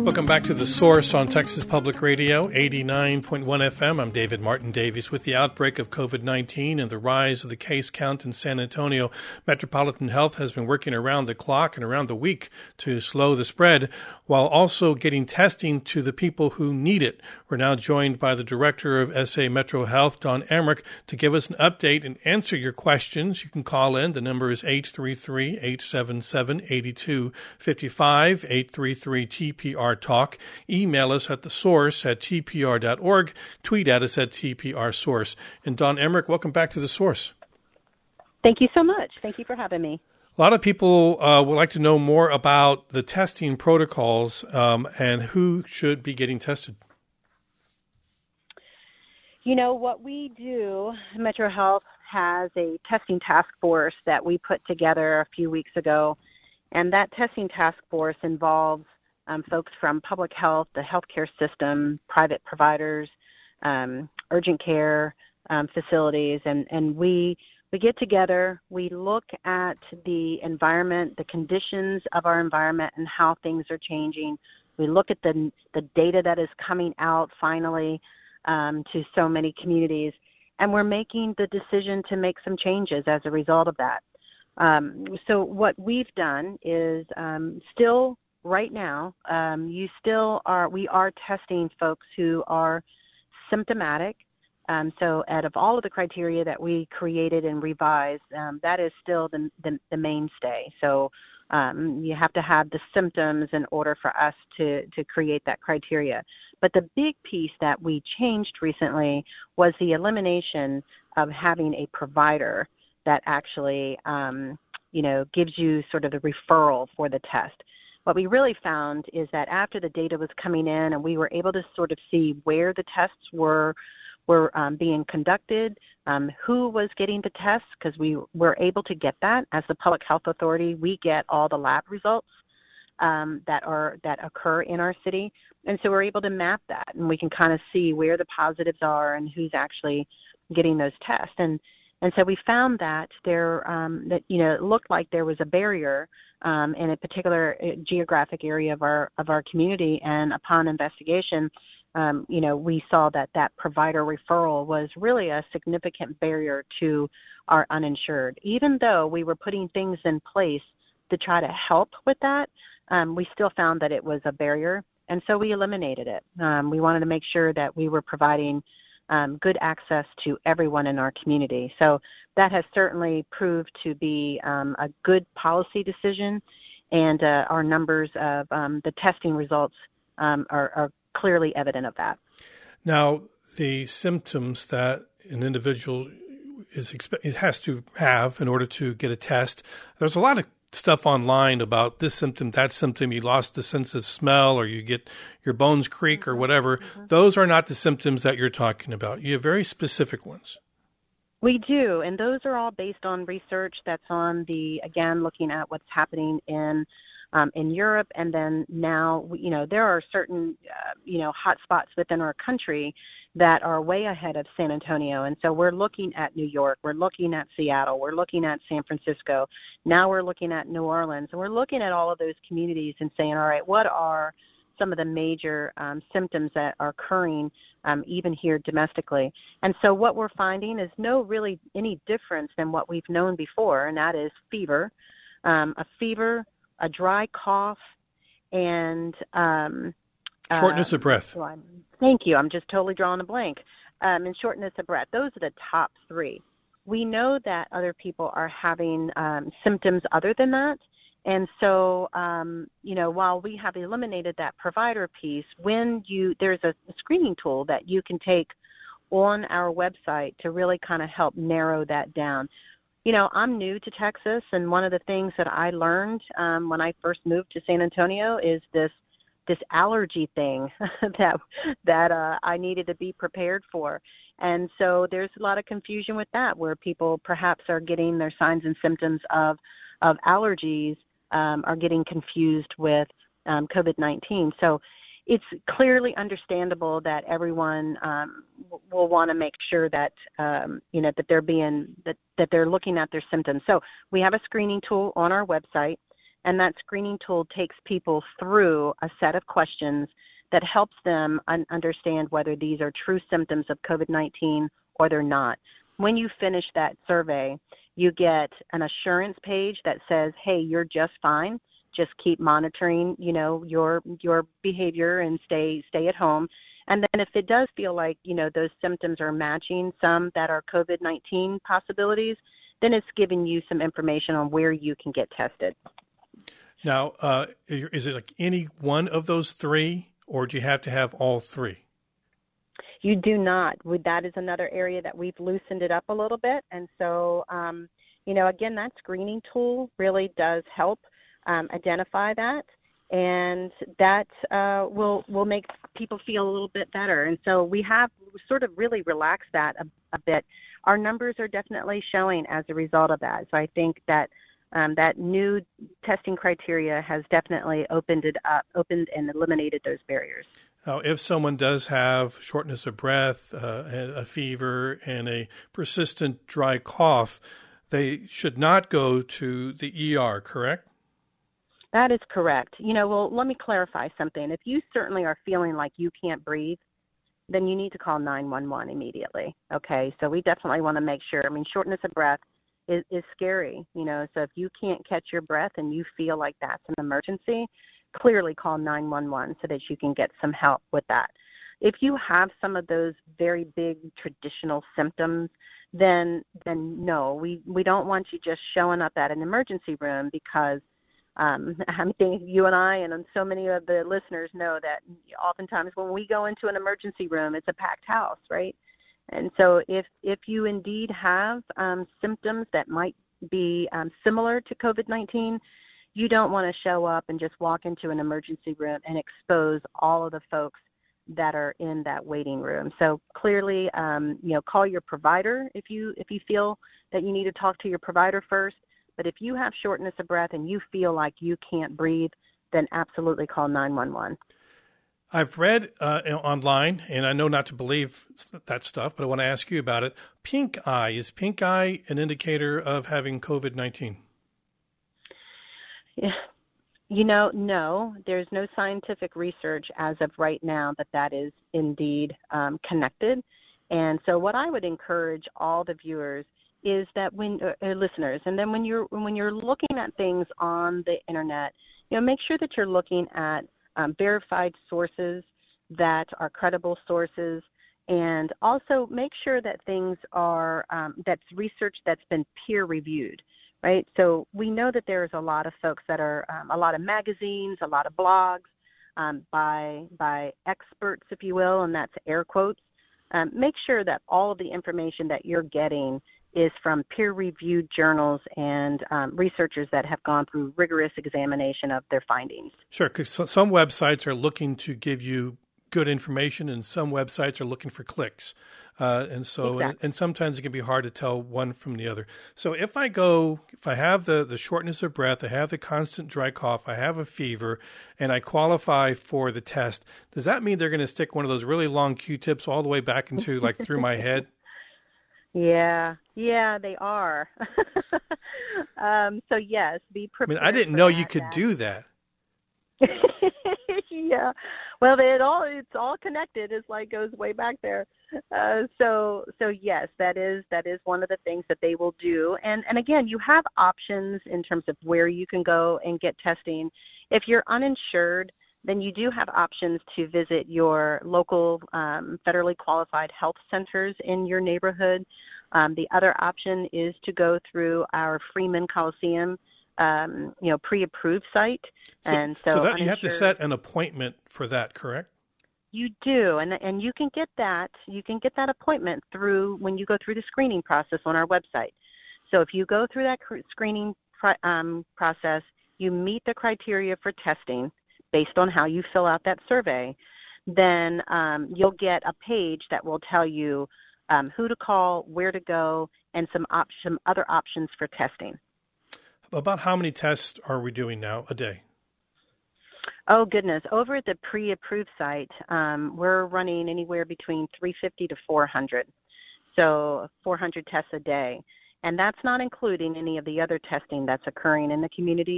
Welcome back to The Source on Texas Public Radio, 89.1 FM. I'm David Martin Davies. With the outbreak of COVID-19 and the rise of the case count in San Antonio, Metropolitan Health has been working around the clock and around the week to slow the spread, while also getting testing to the people who need it. We're now joined by the director of SA Metro Health, Don Emmerich, to give us an update and answer your questions. You can call in. The number is 833-877-8255, 833-TPR Talk. Email us at thesource@tpr.org. Tweet at us at TPRSource. And Don Emmerich, welcome back to The Source. Thank you so much. Thank you for having me. A lot of people would like to know more about the testing protocols and who should be getting tested. You know, what we do, Metro Health has a testing task force that we put together a few weeks ago, and that testing task force involves folks from public health, the healthcare system, private providers, urgent care facilities, and we get together, we look at the environment, the conditions of our environment and how things are changing. We look at the data that is coming out finally to so many communities, and we're making the decision to make some changes as a result of that. So what we've done is still right now, we are testing folks who are symptomatic. So out of all of the criteria that we created and revised, that is still the mainstay. So you have to have the symptoms in order for us to create that criteria. But the big piece that we changed recently was the elimination of having a provider that actually, gives you sort of the referral for the test. What we really found is that after the data was coming in and we were able to sort of see where the tests were being conducted, who was getting the tests, because we were able to get that. As the public health authority, we get all the lab results that occur in our city. And so we're able to map that, and we can kind of see where the positives are and who's actually getting those tests. And so we found that it looked like there was a barrier in a particular geographic area of our community. And upon investigation, we saw that provider referral was really a significant barrier to our uninsured. Even though we were putting things in place to try to help with that, we still found that it was a barrier, and so we eliminated it. We wanted to make sure that we were providing good access to everyone in our community. So that has certainly proved to be a good policy decision, and our numbers of the testing results are clearly evident of that. Now, the symptoms that an individual has to have in order to get a test, there's a lot of stuff online about this symptom, that symptom, you lost the sense of smell, or you get your bones creak or whatever. Mm-hmm. Those are not the symptoms that you're talking about. You have very specific ones. We do, and those are all based on research that's on looking at what's happening in Europe, and then now, there are certain, hot spots within our country that are way ahead of San Antonio. And so we're looking at New York, we're looking at Seattle, we're looking at San Francisco, now we're looking at New Orleans, and we're looking at all of those communities and saying, all right, what are some of the major symptoms that are occurring even here domestically? And so what we're finding is really any difference than what we've known before, and that is fever, a dry cough, and shortness of breath. Thank you. I'm just totally drawing a blank. And shortness of breath. Those are the top three. We know that other people are having symptoms other than that. And so, while we have eliminated that provider piece, there's a screening tool that you can take on our website to really kind of help narrow that down. I'm new to Texas, and one of the things that I learned when I first moved to San Antonio is this allergy thing that I needed to be prepared for. And so there's a lot of confusion with that, where people perhaps are getting their signs and symptoms of allergies are getting confused with COVID-19. So it's clearly understandable that everyone will want to make sure that that they're looking at their symptoms. So we have a screening tool on our website And that screening tool takes people through a set of questions that helps them understand whether these are true symptoms of COVID-19 or they're not. When you finish that survey, you get an assurance page that says, hey, you're just fine. Just keep monitoring, your behavior and stay at home. And then if it does feel like, those symptoms are matching some that are COVID-19 possibilities, then it's giving you some information on where you can get tested. Now, is it like any one of those three, or do you have to have all three? You do not. That is another area that we've loosened it up a little bit. And so, again, that screening tool really does help identify that. And that will make people feel a little bit better. And so we have sort of really relaxed that a bit. Our numbers are definitely showing as a result of that. So I think that that new testing criteria has definitely opened and eliminated those barriers. Now, if someone does have shortness of breath, a fever, and a persistent dry cough, they should not go to the ER, correct? That is correct. Well, let me clarify something. If you certainly are feeling like you can't breathe, then you need to call 911 immediately. Okay, so we definitely want to make sure. Shortness of breath is scary, so if you can't catch your breath and you feel like that's an emergency, clearly call 911 so that you can get some help with that. If you have some of those very big traditional symptoms, then no, we don't want you just showing up at an emergency room because I think you and I and so many of the listeners know that oftentimes when we go into an emergency room, it's a packed house, right? And so if you indeed have symptoms that might be similar to COVID-19, you don't want to show up and just walk into an emergency room and expose all of the folks that are in that waiting room. So clearly, call your provider if you feel that you need to talk to your provider first. But if you have shortness of breath and you feel like you can't breathe, then absolutely call 911. I've read online, and I know not to believe that stuff, but I want to ask you about it. Pink eye. Is pink eye an indicator of having COVID-19? Yeah. No, there's no scientific research as of right now that is indeed connected. And so what I would encourage all the viewers is that when listeners, and then when you're looking at things on the internet, make sure that you're looking at verified sources that are credible sources, and also make sure that things are that's research that's been peer reviewed, right? So we know that there's a lot of folks that are a lot of magazines, a lot of blogs by experts, if you will, and that's air quotes. Make sure that all of the information that you're getting is from peer-reviewed journals and researchers that have gone through rigorous examination of their findings. Sure, because some websites are looking to give you good information and some websites are looking for clicks. Exactly. And sometimes it can be hard to tell one from the other. So if I have the shortness of breath, I have the constant dry cough, I have a fever, and I qualify for the test, does that mean they're going to stick one of those really long Q-tips all the way back into through my head? Yeah, they are. So yes, be prepared. I didn't know you could do that. Yeah, well, it's all connected. It's goes way back there. So yes, that is one of the things that they will do. And again, you have options in terms of where you can go and get testing. If you're uninsured, then you do have options to visit your local federally qualified health centers in your neighborhood. The other option is to go through our Freeman Coliseum pre-approved site. So you have to set an appointment for that, correct? You do, and you can get that. You can get that appointment when you go through the screening process on our website. So if you go through that screening process, you meet the criteria for testing based on how you fill out that survey, then you'll get a page that will tell you who to call, where to go, and some other options for testing. About how many tests are we doing now a day? Oh, goodness. Over at the pre-approved site, we're running anywhere between 350 to 400. So 400 tests a day. And that's not including any of the other testing that's occurring in the community.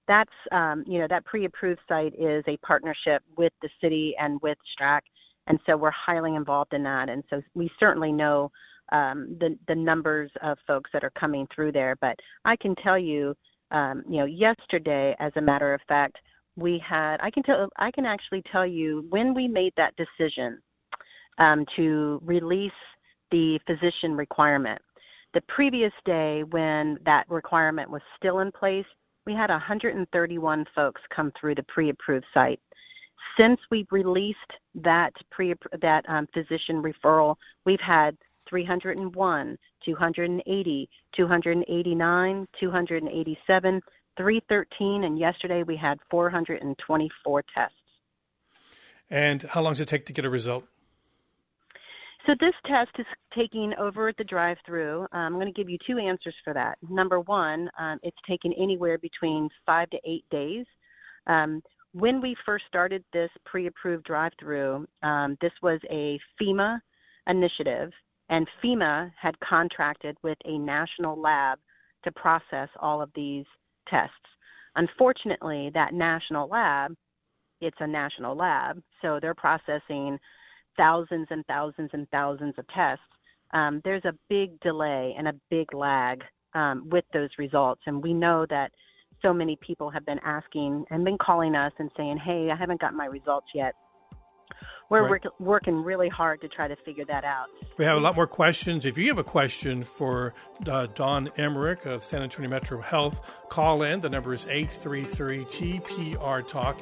that's, that pre-approved site is a partnership with the city and with STRAC. And so we're highly involved in that. And so we certainly know the numbers of folks that are coming through there. But I can tell you, yesterday, as a matter of fact, I can actually tell you when we made that decision to release the physician requirement. The previous day, when that requirement was still in place, we had 131 folks come through the pre-approved site. Since we've released that physician referral, we've had 301, 280, 289, 287, 313, and yesterday we had 424 tests. And how long does it take to get a result? So this test is taking over at the drive-through. I'm going to give you two answers for that. Number one, it's taken anywhere between 5 to 8 days. When we first started this pre-approved drive-through, this was a FEMA initiative, and FEMA had contracted with a national lab to process all of these tests. Unfortunately, that national lab, it's a national lab, so they're processing thousands and thousands and thousands of tests. There's a big delay and a big lag with those results, and we know that so many people have been asking and been calling us and saying, hey, I haven't gotten my results yet. We're working really hard to try to figure that out. We have a lot more questions. If you have a question for Dawn Emmerich of San Antonio Metro Health, call in. The number is 833-TPR-TALK,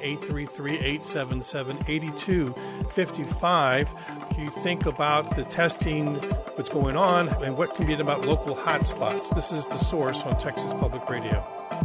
833-877-8255. You think about the testing, what's going on, and what can be done about local hotspots. This is The Source on Texas Public Radio.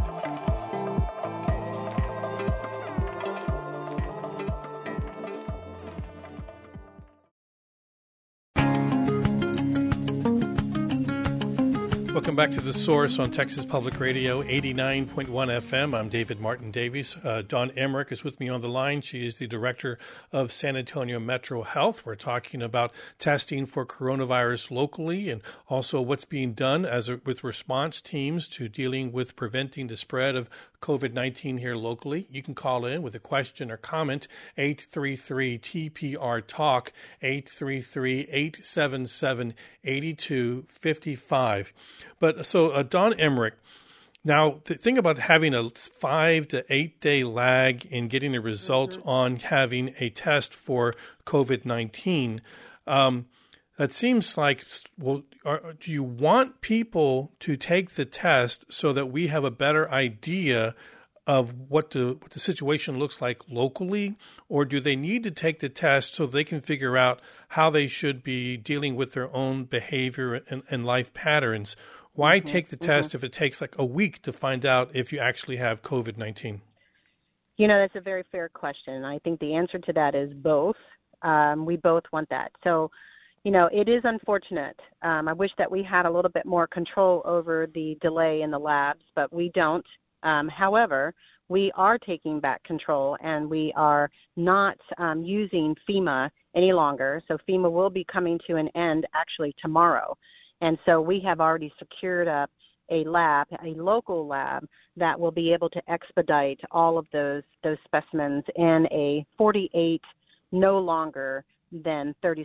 Welcome back to The Source on Texas Public Radio, 89.1 FM. I'm David Martin Davies. Dawn Emmerich is with me on the line. She is the director of San Antonio Metro Health. We're talking about testing for coronavirus locally and also what's being done with response teams to dealing with preventing the spread of COVID-19 here locally. You can call in with a question or comment, 833-TPR-TALK, 833-877-8255. But so, Dawn Emmerich, now the thing about having a 5 to 8 day lag in getting a result on having a test for COVID-19, that seems like, well, do you want people to take the test so that we have a better idea of what the situation looks like locally, or do they need to take the test so they can figure out how they should be dealing with their own behavior and life patterns? Why take the test if it takes like a week to find out if you actually have COVID-19? That's a very fair question. I think the answer to that is both. We both want that. So, it is unfortunate. I wish that we had a little bit more control over the delay in the labs, but we don't. However, we are taking back control, and we are not using FEMA any longer. So FEMA will be coming to an end actually tomorrow. And so we have already secured up a lab, a local lab, that will be able to expedite all of those specimens in a 48, no longer than a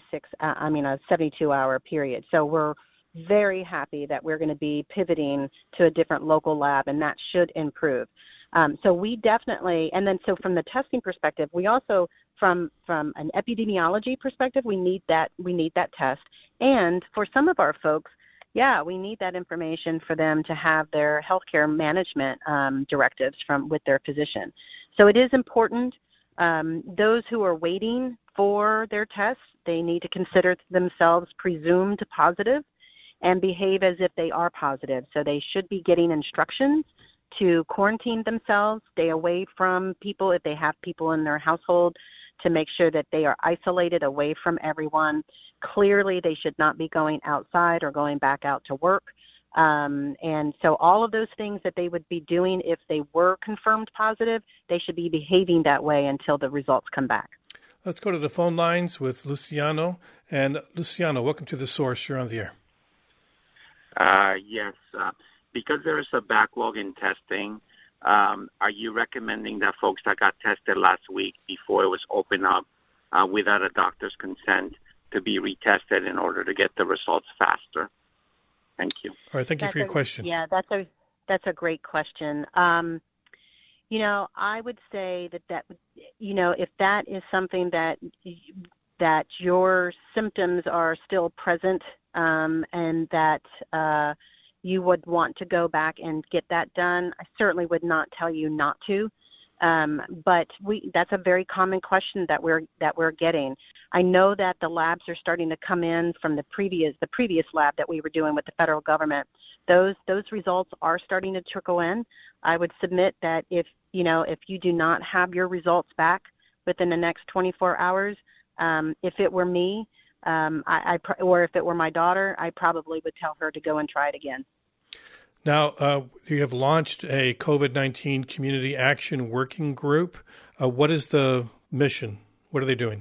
72-hour period. So we're very happy that we're going to be pivoting to a different local lab, and that should improve. So we definitely, and then so from the testing perspective, we also, from an epidemiology perspective, we need that test. And for some of our folks, we need that information for them to have their healthcare management directives with their physician. So it is important. Those who are waiting for their tests, they need to consider themselves presumed positive and behave as if they are positive. So they should be getting instructions to quarantine themselves, stay away from people if they have people in their household, to make sure that they are isolated away from everyone. Clearly, they should not be going outside or going back out to work. And so all of those things that they would be doing if they were confirmed positive, they should be behaving that way until the results come back. Let's go to the phone lines with Luciano. And Luciano, welcome to The Source. You're on the air. Yes. Because there is a backlog in testing, Are you recommending that folks that got tested last week before it was opened up without a doctor's consent to be retested in order to get the results faster? Thank you. All right, thank you for your question. Yeah, that's a great question. I would say that if that is something that your symptoms are still present, and that you would want to go back and get that done, I certainly would not tell you not to. But that's a very common question that we're getting. I know that the labs are starting to come in from the previous lab that we were doing with the federal government. Those results are starting to trickle in. I would submit that if you do not have your results back within the next 24 hours, if it were me, or if it were my daughter, I probably would tell her to go and try it again. Now, you have launched a COVID-19 Community Action Working Group. What is the mission? What are they doing?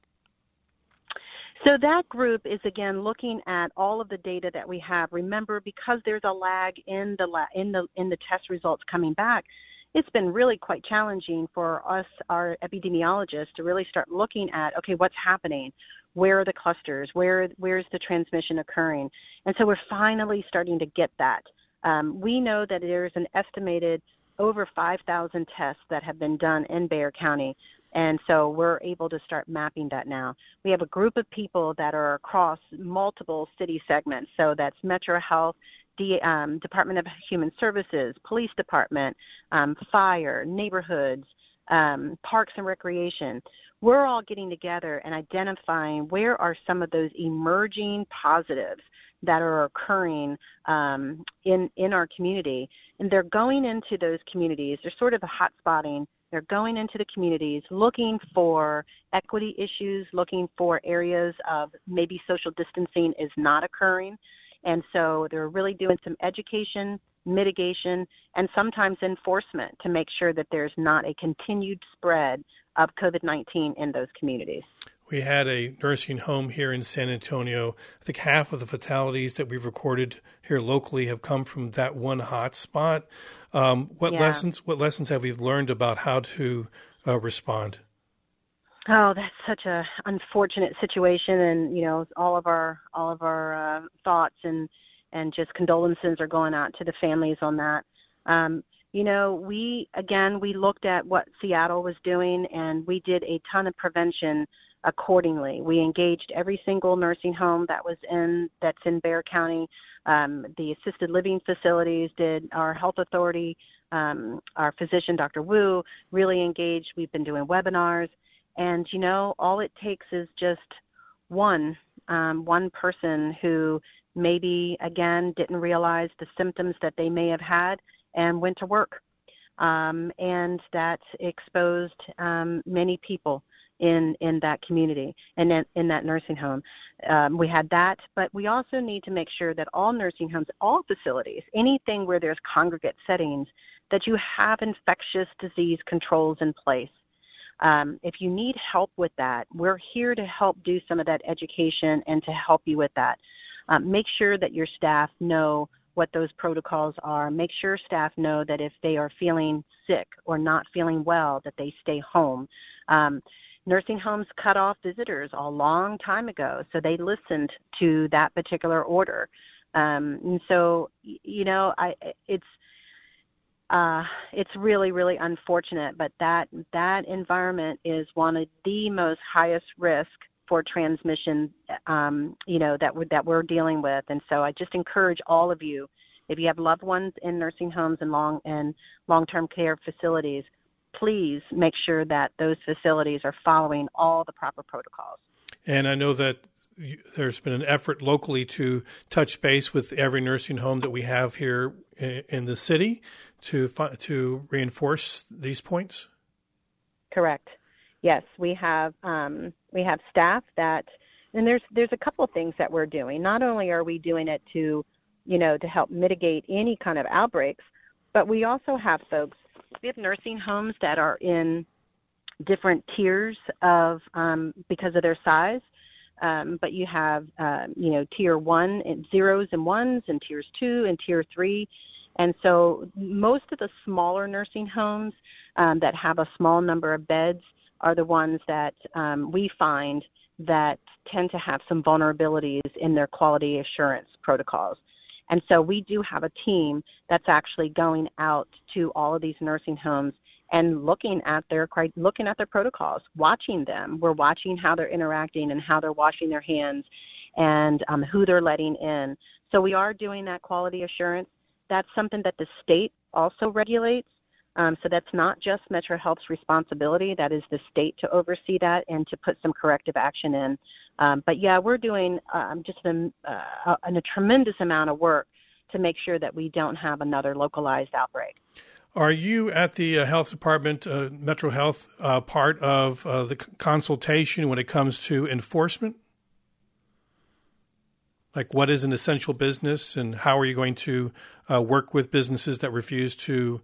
So that group is, again, looking at all of the data that we have. Remember, because there's a lag in the test results coming back, it's been really quite challenging for us, our epidemiologists, to really start looking at, okay, what's happening? Where are the clusters? Where's the transmission occurring? And so we're finally starting to get that. We know that there's an estimated over 5,000 tests that have been done in Bexar County, and so we're able to start mapping that now. We have a group of people that are across multiple city segments, so that's Metro Health, Department of Human Services, Police Department, Fire, neighborhoods, Parks and Recreation. We're all getting together and identifying where are some of those emerging positives that are occurring in our community. And they're going into those communities. They're sort of a hot spotting. They're going into the communities looking for equity issues, looking for areas of maybe social distancing is not occurring. And so they're really doing some education, mitigation, and sometimes enforcement to make sure that there's not a continued spread of COVID-19 in those communities. We had a nursing home here in San Antonio. I think half of the fatalities that we've recorded here locally have come from that one hot spot. What lessons have we learned about how to respond? Oh, that's such a unfortunate situation, and all of our thoughts and just condolences are going out to the families on that. We looked at what Seattle was doing, and we did a ton of prevention accordingly. We engaged every single nursing home that's in Bexar County. The assisted living facilities did. Our health authority, our physician, Dr. Wu, really engaged. We've been doing webinars, and all it takes is just one person who maybe again didn't realize the symptoms that they may have had and went to work, and that exposed many people in that community and in that nursing home. We had that, but we also need to make sure that all nursing homes, all facilities, anything where there's congregate settings, that you have infectious disease controls in place. If you need help with that, we're here to help do some of that education and to help you with that. Make sure that your staff know what those protocols are. Make sure staff know that if they are feeling sick or not feeling well, that they stay home. Nursing homes cut off visitors a long time ago, so they listened to that particular order. And so, it's really, really unfortunate, but that environment is one of the most highest risk for transmission, that we're dealing with. And so I just encourage all of you, if you have loved ones in nursing homes and long-term care facilities, please make sure that those facilities are following all the proper protocols. And I know that there's been an effort locally to touch base with every nursing home that we have here in the city to reinforce these points. Correct. Yes, we have staff that, and there's a couple of things that we're doing. Not only are we doing it to help mitigate any kind of outbreaks, but we also have folks. We have nursing homes that are in different tiers of because of their size. But you have tier 1 and zeros and ones, and tiers 2 and tier 3. And so most of the smaller nursing homes that have a small number of beds are the ones that we find that tend to have some vulnerabilities in their quality assurance protocols. And so we do have a team that's actually going out to all of these nursing homes and looking at their protocols, watching them. We're watching how they're interacting and how they're washing their hands and who they're letting in. So we are doing that quality assurance. That's something that the state also regulates. So that's not just Metro Health's responsibility. That is the state to oversee that and to put some corrective action in. But yeah, we're doing just a tremendous amount of work to make sure that we don't have another localized outbreak. Are you at the health department, Metro Health, part of the consultation when it comes to enforcement? Like, what is an essential business, and how are you going to work with businesses that refuse to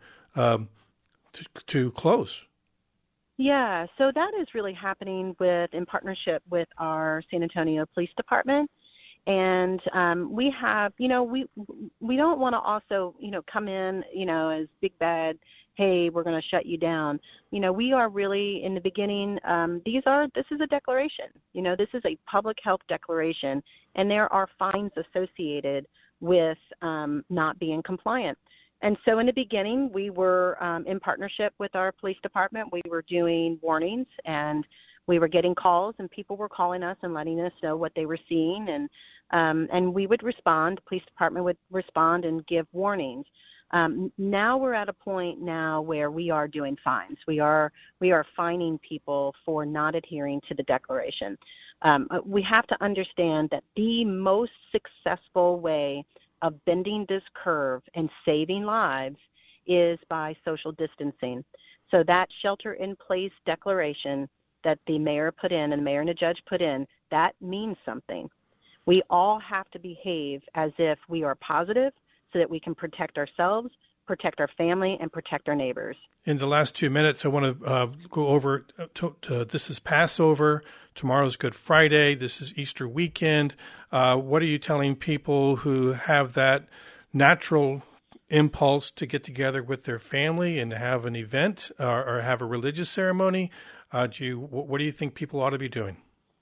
close? Yeah, so that is really happening in partnership with our San Antonio Police Department. And we have, we don't want to also, come in, as big bad, hey, we're going to shut you down. We are really in the beginning. This is a declaration. This is a public health declaration, and there are fines associated with not being compliant. And so in the beginning, we were in partnership with our police department. We were doing warnings, and we were getting calls, and people were calling us and letting us know what they were seeing, and we would respond. The police department would respond and give warnings. Now we're at a point now where we are doing fines. We are fining people for not adhering to the declaration. We have to understand that the most successful way of bending this curve and saving lives is by social distancing. So that shelter-in-place declaration that the mayor put in and the mayor and the judge put in, that means something. We all have to behave as if we are positive so that we can protect ourselves, protect our family, and protect our neighbors. In the last 2 minutes, I want to go over, this is Passover, tomorrow's Good Friday, this is Easter weekend. What are you telling people who have that natural impulse to get together with their family and have an event or have a religious ceremony? What do you think people ought to be doing?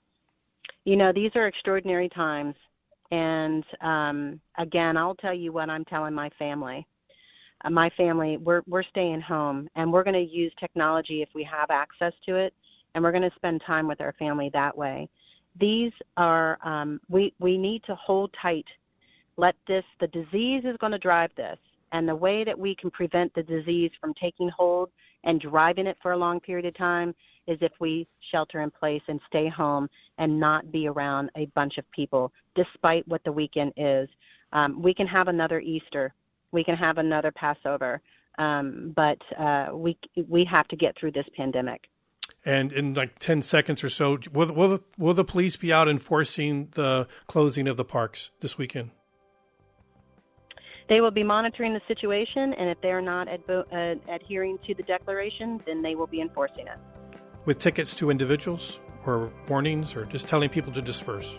These are extraordinary times. And again, I'll tell you what I'm telling my family. My family, we're staying home, and we're going to use technology if we have access to it, and we're going to spend time with our family that way. These are, we need to hold tight. The disease is going to drive this, and the way that we can prevent the disease from taking hold and driving it for a long period of time is if we shelter in place and stay home and not be around a bunch of people, despite what the weekend is. We can have another Easter. We can have another Passover, but we have to get through this pandemic. And in like 10 seconds or so, will the police be out enforcing the closing of the parks this weekend? They will be monitoring the situation, and if they're not adhering to the declaration, then they will be enforcing it. With tickets to individuals or warnings, or just telling people to disperse?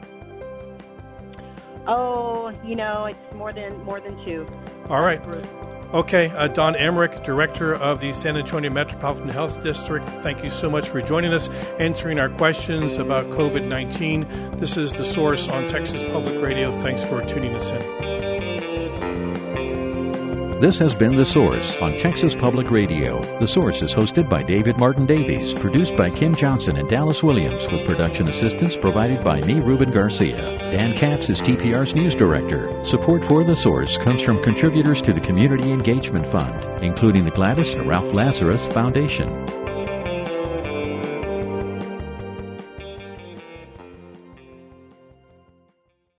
Oh, it's more than two. All right. Okay, Dawn Emmerich, Director of the San Antonio Metropolitan Health District, thank you so much for joining us, answering our questions about COVID-19. This is The Source on Texas Public Radio. Thanks for tuning us in. This has been The Source on Texas Public Radio. The Source is hosted by David Martin Davies, produced by Kim Johnson and Dallas Williams, with production assistance provided by me, Ruben Garcia. Dan Katz is TPR's news director. Support for The Source comes from contributors to the Community Engagement Fund, including the Gladys and Ralph Lazarus Foundation.